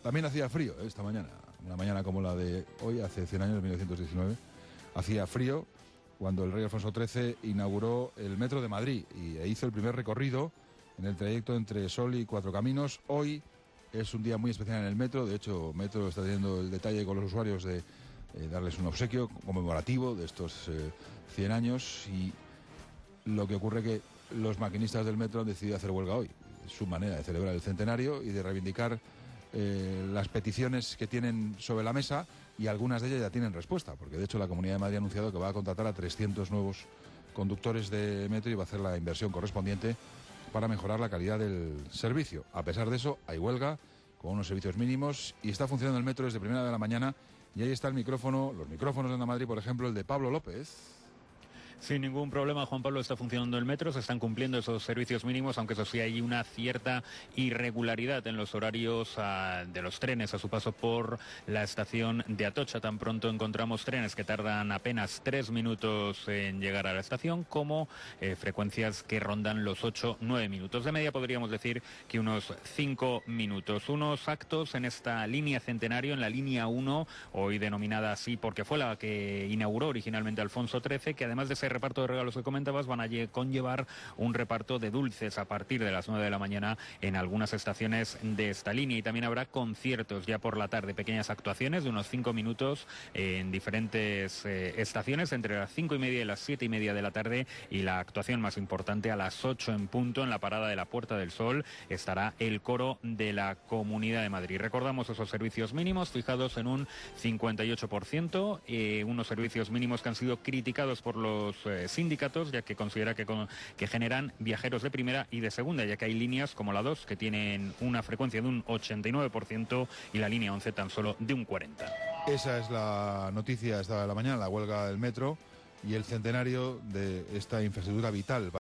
También hacía frío esta mañana, una mañana como la de hoy, hace 100 años, 1919. Hacía frío cuando el rey Alfonso XIII inauguró el Metro de Madrid e hizo el primer recorrido en el trayecto entre Sol y Cuatro Caminos. Hoy es un día muy especial en el Metro. De hecho, Metro está teniendo el detalle con los usuarios de darles un obsequio conmemorativo de estos 100 años, y lo que ocurre que los maquinistas del Metro han decidido hacer huelga hoy. Es su manera de celebrar el centenario y de reivindicar las peticiones que tienen sobre la mesa, y algunas de ellas ya tienen respuesta, porque de hecho la Comunidad de Madrid ha anunciado que va a contratar a 300 nuevos conductores de metro y va a hacer la inversión correspondiente para mejorar la calidad del servicio. A pesar de eso, hay huelga con unos servicios mínimos y está funcionando el metro desde primera de la mañana, y ahí está el micrófono, los micrófonos de Onda Madrid, por ejemplo, el de Pablo López. Sin ningún problema, Juan Pablo, está funcionando el metro, se están cumpliendo esos servicios mínimos, aunque eso sí hay una cierta irregularidad en los horarios de los trenes a su paso por la estación de Atocha. Tan pronto encontramos trenes que tardan apenas 3 minutos en llegar a la estación, como frecuencias que rondan los 8-9 minutos. De media podríamos decir que unos 5 minutos. Unos actos en esta línea centenario, en la línea 1, hoy denominada así porque fue la que inauguró originalmente Alfonso XIII, que además de ese reparto de regalos que comentabas, van a conllevar un reparto de dulces a partir de las 9 de la mañana en algunas estaciones de esta línea, y también habrá conciertos ya por la tarde, pequeñas actuaciones de unos 5 minutos en diferentes estaciones entre las 5:30 y las 7:30 de la tarde, y la actuación más importante a las 8 en punto en la parada de la Puerta del Sol estará el coro de la Comunidad de Madrid. Recordamos esos servicios mínimos fijados en un 58%, unos servicios mínimos que han sido criticados por los sindicatos, ya que considera que generan viajeros de primera y de segunda, ya que hay líneas como la 2 que tienen una frecuencia de un 89% y la línea 11 tan solo de un 40%. Esa es la noticia esta de la mañana, la huelga del metro y el centenario de esta infraestructura vital